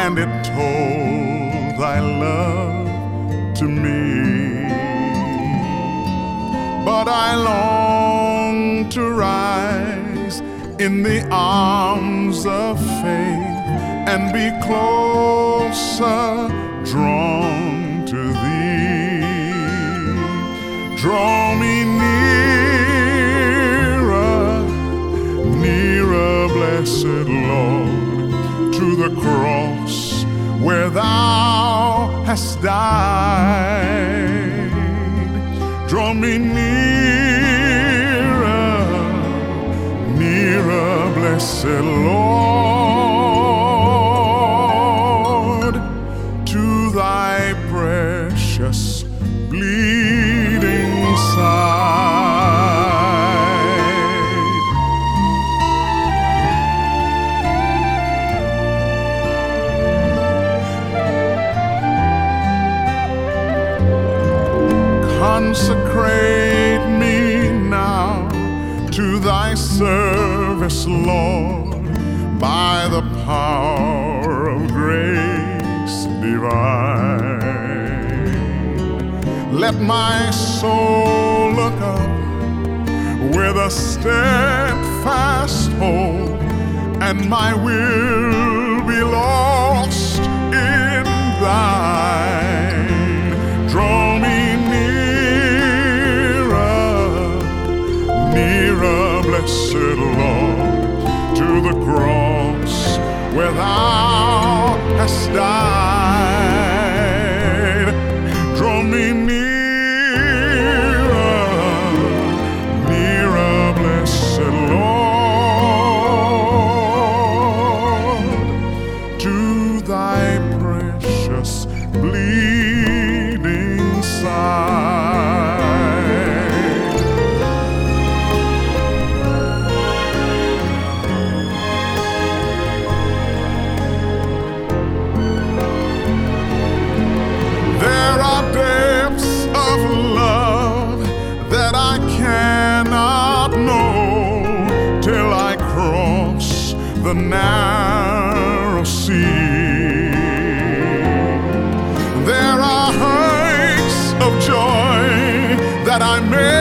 and it told thy love to me. But I long to rise in the arms of faith and be closer drawn to thee. Draw me nearer, nearer, blessed Lord, to the cross where thou hast died. Draw me nearer, nearer, blessed Lord, to thy precious bleeding side. Consecrate me now to thy service, Lord, by the power of grace divine. Let my soul look up with a steadfast hope, and my will be lost in thine. Draw me nearer, blessed Lord, to the cross where thou hast died. Draw me nearer, nearer, blessed Lord, to thy precious bleeding side. The narrow sea. There are heights of joy that I may